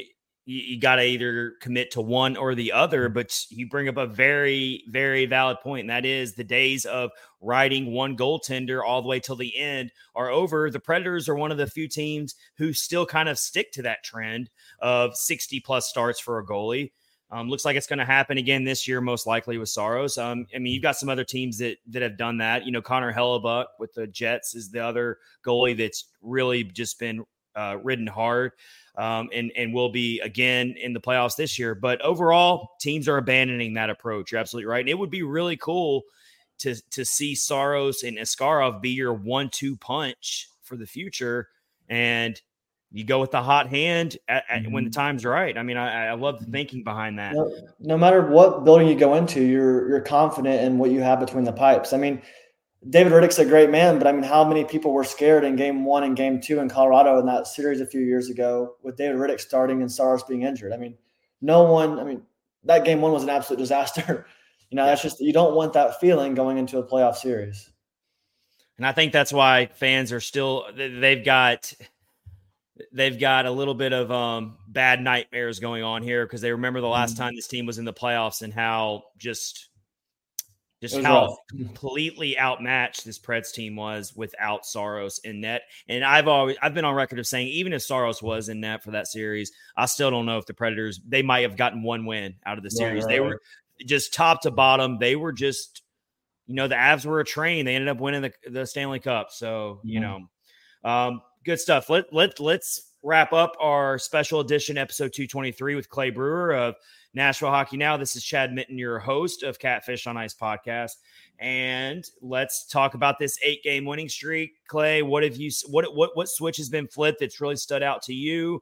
Speaker 4: you got to either commit to one or the other. But you bring up a very, very valid point, and that is the days of riding one goaltender all the way till the end are over. The Predators are one of the few teams who still kind of stick to that trend of 60 plus starts for a goalie. Looks like it's going to happen again this year, most likely with Saros. I mean, you've got some other teams that have done that. You know, Connor Hellebuck with the Jets is the other goalie that's really just been ridden hard and will be again in the playoffs this year. But overall, teams are abandoning that approach. You're absolutely right. And it would be really cool to see Saros and Askarov be your 1-2 punch for the future. And you go with the hot hand when the time's right. I mean, I love the thinking behind that.
Speaker 5: No matter what building you go into, you're confident in what you have between the pipes. I mean, David Riddick's a great man, but I mean, how many people were scared in Game 1 and Game 2 in Colorado in that series a few years ago with David Riddick starting and Saros being injured? I mean, that Game 1 was an absolute disaster. That's just, you don't want that feeling going into a playoff series.
Speaker 4: And I think that's why fans are still, they've got a little bit of bad nightmares going on here because they remember the last time this team was in the playoffs and how just how rough. Completely outmatched this Preds team was without Saros in net. And I've been on record of saying, even if Saros was in net for that series, I still don't know if the Predators, they might have gotten one win out of the series. They were just top to bottom. They were just, the Avs were a train. They ended up winning the Stanley Cup. So, good stuff. Let's wrap up our special edition episode 223 with Clay Brewer of Nashville Hockey Now. This is Chad Mitten, your host of Catfish on Ice podcast. And let's talk about this 8-game winning streak. Clay, what switch has been flipped that's really stood out to you?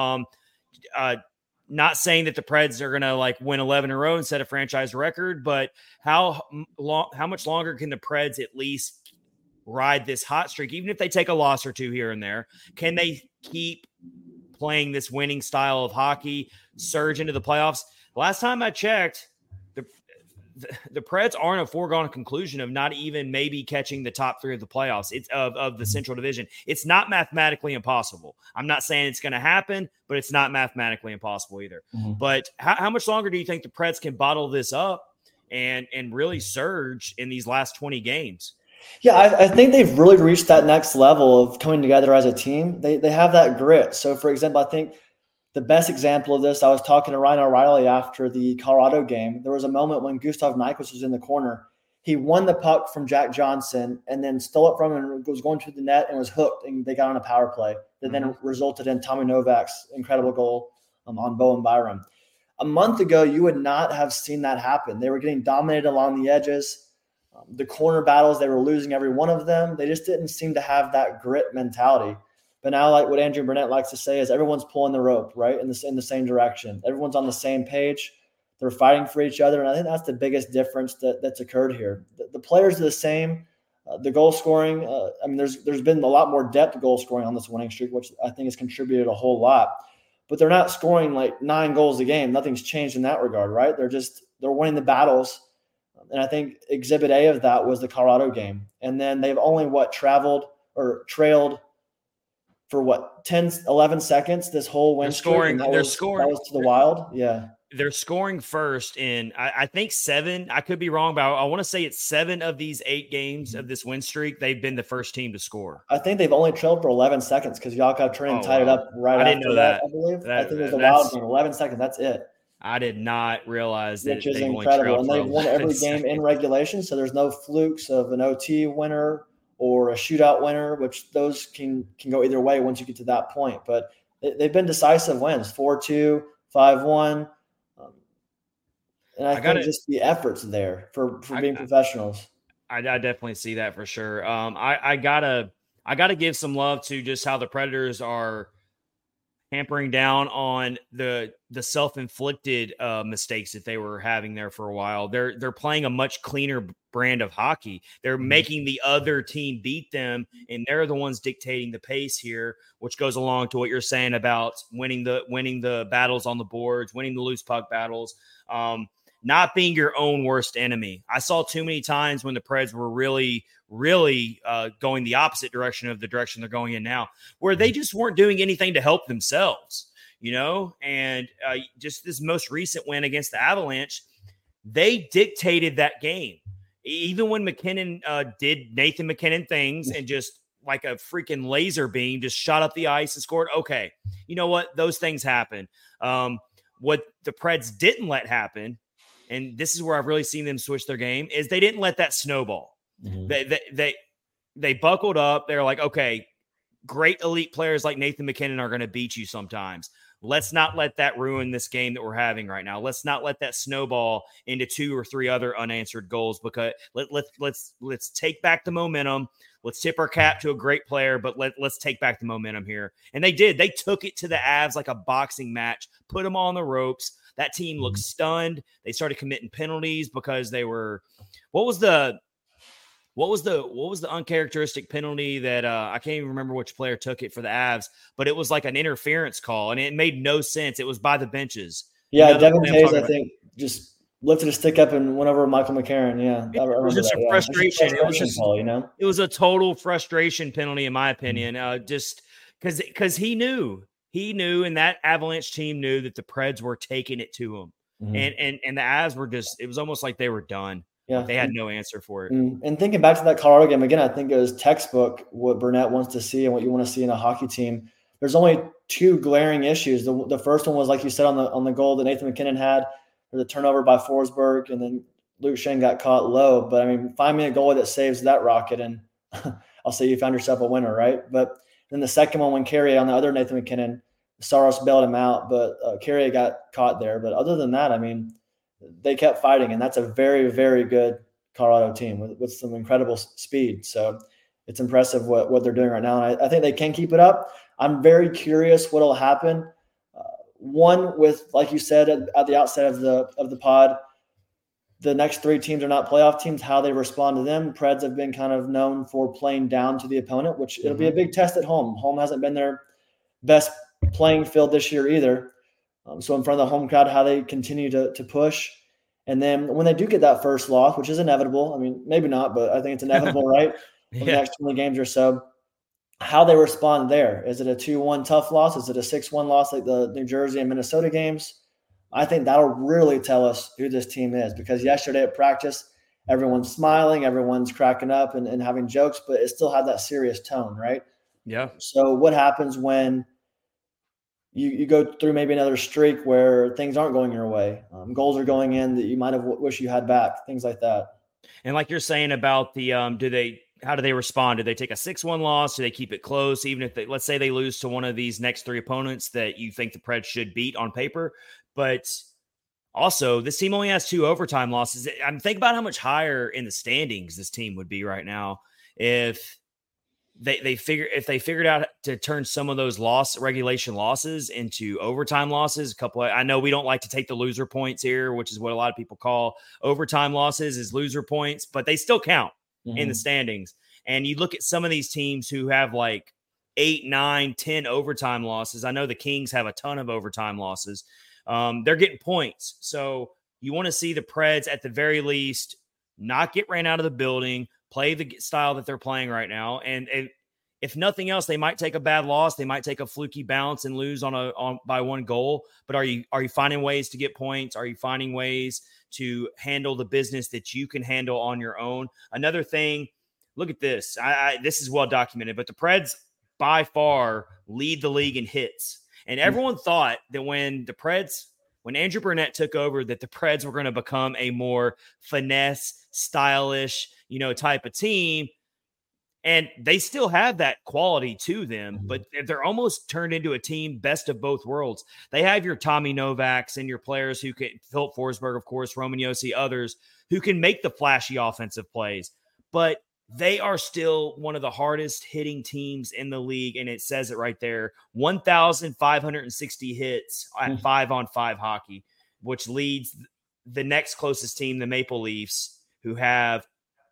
Speaker 4: Not saying that the Preds are going to win 11 in a row and set a franchise record, but how much longer can the Preds at least ride this hot streak? Even if they take a loss or two here and there, can they keep playing this winning style of hockey, surge into the playoffs? Last time I checked, the Preds aren't a foregone conclusion of not even maybe catching the top 3 of the playoffs. It's of the Central Division. It's not mathematically impossible. I'm not saying it's going to happen, but it's not mathematically impossible either. But how much longer do you think the Preds can bottle this up and really surge in these last 20 games?
Speaker 5: Yeah, I think they've really reached that next level of coming together as a team. They have that grit. So, for example, I think the best example of this, I was talking to Ryan O'Reilly after the Colorado game. There was a moment when Gustav Nyquist was in the corner. He won the puck from Jack Johnson and then stole it from him and was going to the net and was hooked, and they got on a power play that then resulted in Tommy Novak's incredible goal on Bowen Byram. A month ago, you would not have seen that happen. They were getting dominated along the edges. The corner battles, they were losing every one of them. They just didn't seem to have that grit mentality. But now, like what Andrew Burnett likes to say, is everyone's pulling the rope, right, in the same direction. Everyone's on the same page. They're fighting for each other, and I think that's the biggest difference that's occurred here. The players are the same. The goal scoring, there's been a lot more depth goal scoring on this winning streak, which I think has contributed a whole lot. But they're not scoring 9 goals a game. Nothing's changed in that regard, right? They're winning the battles. And I think exhibit A of that was the Colorado game. And then they've only trailed for 10, 11 seconds this whole win streak.
Speaker 4: They're scoring.
Speaker 5: That was to the Wild. Yeah.
Speaker 4: They're scoring first in, I think 7. I could be wrong, but I want to say it's 7 of these 8 games of this win streak. They've been the first team to score.
Speaker 5: I think they've only trailed for 11 seconds because Jakub Trin tied it up right after
Speaker 4: didn't know that.
Speaker 5: I believe. I think it was the Wild game. 11 seconds. That's it.
Speaker 4: I did not realize that.
Speaker 5: Which is incredible. And they've won every game in regulation, so there's no flukes of an OT winner or a shootout winner, which those can go either way once you get to that point. But they've been decisive wins, 4-2, 5-1. And I think just the efforts there for being professionals.
Speaker 4: I definitely see that for sure. I gotta give some love to just how the Predators are hampering down on the self-inflicted mistakes that they were having there for a while. They're playing a much cleaner brand of hockey. They're making the other team beat them, and they're the ones dictating the pace here, which goes along to what you're saying about winning the battles on the boards, winning the loose puck battles, not being your own worst enemy. I saw too many times when the Preds were really, really going the opposite direction of the direction they're going in now, where they just weren't doing anything to help themselves. and just this most recent win against the Avalanche, they dictated that game. Even when McKinnon did Nathan McKinnon things and just like a freaking laser beam, just shot up the ice and scored. Okay, you know what? Those things happen. What the Preds didn't let happen, and this is where I've really seen them switch their game, is they didn't let that snowball. They buckled up. They're like, okay, great elite players like Nathan McKinnon are going to beat you sometimes. Let's not let that ruin this game that we're having right now. Let's not let that snowball into 2 or 3 other unanswered goals, because let's take back the momentum. Let's tip our cap to a great player, but let's take back the momentum here. And they did. They took it to the Avs like a boxing match, put them on the ropes. That team looked stunned. They started committing penalties because they were – what was the uncharacteristic penalty that I can't even remember which player took it for the Avs, but it was like an interference call, and it made no sense. It was by the benches.
Speaker 5: Yeah, Devin Taves, I think, just lifted a stick up and went over Michael McCarron. Yeah,
Speaker 4: it was just a frustration.
Speaker 5: It was just call,
Speaker 4: It was a total frustration penalty, in my opinion. Just because he knew, and that Avalanche team knew that the Preds were taking it to him, and the Avs were just. It was almost like they were done.
Speaker 5: Yeah,
Speaker 4: they had no answer for it.
Speaker 5: And thinking back to that Colorado game again, I think it was textbook what Burnett wants to see and what you want to see in a hockey team. There's only 2 glaring issues. The first one was, like you said, on the goal that Nathan McKinnon had, or the turnover by Forsberg, and then Luke Schenn got caught low. But I mean, find me a goalie that saves that rocket, and I'll say you found yourself a winner, right? But then the second one, when Carrier on the other Nathan McKinnon, Saros bailed him out, but Carrier got caught there. But other than that, I mean, they kept fighting, and that's a very, very good Colorado team with some incredible speed. So it's impressive what they're doing right now. And I think they can keep it up. I'm very curious what will happen. One, with, like you said at the outset of the pod, the next 3 teams are not playoff teams, how they respond to them. Preds have been kind of known for playing down to the opponent, which it'll be a big test at home. Home hasn't been their best playing field this year either. So in front of the home crowd, how they continue to push. And then when they do get that first loss, which is inevitable, I mean, maybe not, but I think it's inevitable, right? In the next 20 games or so, how they respond there. Is it a 2-1 tough loss? Is it a 6-1 loss like the New Jersey and Minnesota games? I think that'll really tell us who this team is, because yesterday at practice, everyone's smiling, everyone's cracking up and having jokes, but it still had that serious tone, right?
Speaker 4: Yeah.
Speaker 5: So what happens when you go through maybe another streak where things aren't going your way? Goals are going in that you might have wished you had back, things like that.
Speaker 4: And like you're saying about the how do they respond? Do they take a 6-1 loss? Do they keep it close? Even if let's say they lose to one of these next 3 opponents that you think the Preds should beat on paper. But also, this team only has 2 overtime losses. I'm thinking about how much higher in the standings this team would be right now if they figured out to turn some of those regulation losses into overtime losses. I know we don't like to take the loser points here, which is what a lot of people call overtime losses, is loser points, but they still count in the standings. And you look at some of these teams who have like 8, 9, 10 overtime losses. I know the Kings have a ton of overtime losses. They're getting points. So you want to see the Preds at the very least not get ran out of the building, play the style that they're playing right now. And if nothing else, they might take a bad loss. They might take a fluky bounce and lose by 1 goal. But are you finding ways to get points? Are you finding ways to handle the business that you can handle on your own? Another thing, look at this. This is well documented, but the Preds by far lead the league in hits. And everyone thought that when Andrew Burnett took over, that the Preds were going to become a more finesse, stylish, type of team. And they still have that quality to them, but they're almost turned into a team best of both worlds. They have your Tommy Novaks and your players who can, Philip Forsberg, of course, Roman Josi, others who can make the flashy offensive plays, but they are still one of the hardest hitting teams in the league. And it says it right there, 1,560 hits at 5-on-5 hockey, which leads the next closest team, the Maple Leafs, who have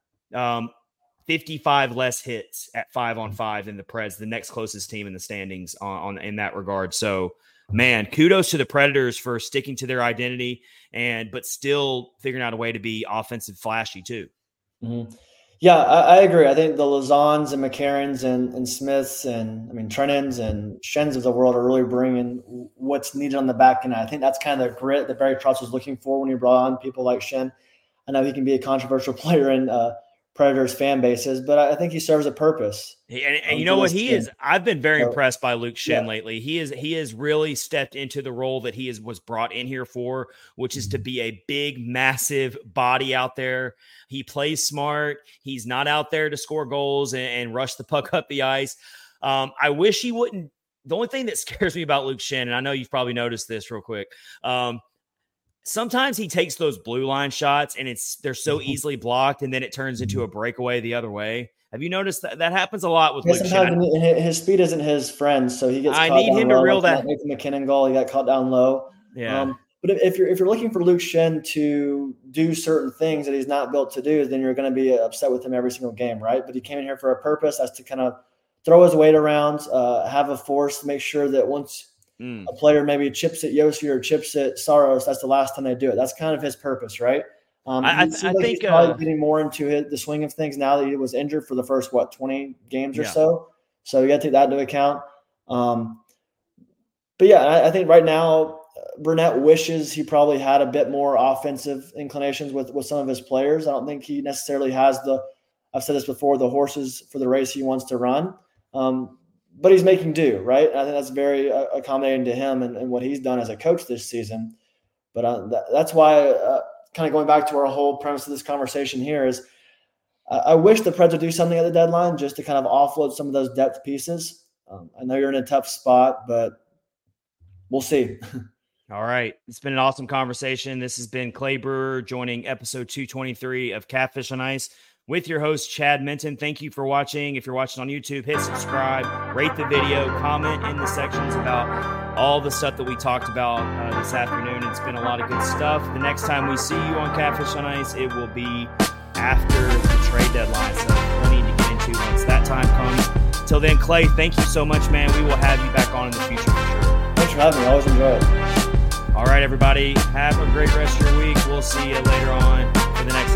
Speaker 4: 55 less hits at 5-on-5 than the Preds, the next closest team in the standings in that regard. So, man, kudos to the Predators for sticking to their identity but still figuring out a way to be offensive flashy too.
Speaker 5: Mm-hmm. Yeah, I agree. I think the Lazans and McCarrons and Smiths and Trennans and Shens of the world are really bringing what's needed on the back end. I think that's kind of the grit that Barry Trotz was looking for when he brought on people like Shen. I know he can be a controversial player in Predators fan bases, but I think he serves a purpose.
Speaker 4: And you know what he is? I've been very impressed by Luke Shen lately. He has really stepped into the role that was brought in here for, which is to be a big, massive body out there. He plays smart. He's not out there to score goals and rush the puck up the ice. I wish he wouldn't. The only thing that scares me about Luke Shen, and I know you've probably noticed this real quick, sometimes he takes those blue line shots and they're so easily blocked, and then it turns into a breakaway the other way. Have you noticed that happens a lot with Luke Shen?
Speaker 5: His speed isn't his friend, so he gets.
Speaker 4: I need him to reel that.
Speaker 5: Nathan McKinnon goal, he got caught down low.
Speaker 4: Yeah.
Speaker 5: But if you're looking for Luke Shen to do certain things that he's not built to do, then you're going to be upset with him every single game, right? But he came in here for a purpose. That's to kind of throw his weight around, have a force, make sure that once a player maybe chips at Yossi or chips at Saros, that's the last time they do it. That's kind of his purpose, right? I think he's probably getting more into the swing of things now that he was injured for the first 20 games or so. So you got to take that into account. But yeah, I think right now Burnett wishes he probably had a bit more offensive inclinations with some of his players. I don't think he necessarily has I've said this before, the horses for the race he wants to run. But he's making do, right? And I think that's very accommodating to him and what he's done as a coach this season. But that's why, kind of going back to our whole premise of this conversation here is I wish the Preds would do something at the deadline just to kind of offload some of those depth pieces. I know you're in a tough spot, but we'll see.
Speaker 4: All right. It's been an awesome conversation. This has been Clay Brewer joining episode 223 of Catfish on Ice with your host, Chad Minton. Thank you for watching. If you're watching on YouTube, hit subscribe, rate the video, comment in the sections about all the stuff that we talked about this afternoon. It's been a lot of good stuff. The next time we see you on Catfish on Ice, it will be after the trade deadline. So plenty to get into once that time comes. Until then, Clay, thank you so much, man. We will have you back on in the future for sure.
Speaker 5: Thanks for having me. I always enjoy it.
Speaker 4: All right, everybody. Have a great rest of your week. We'll see you later on for the next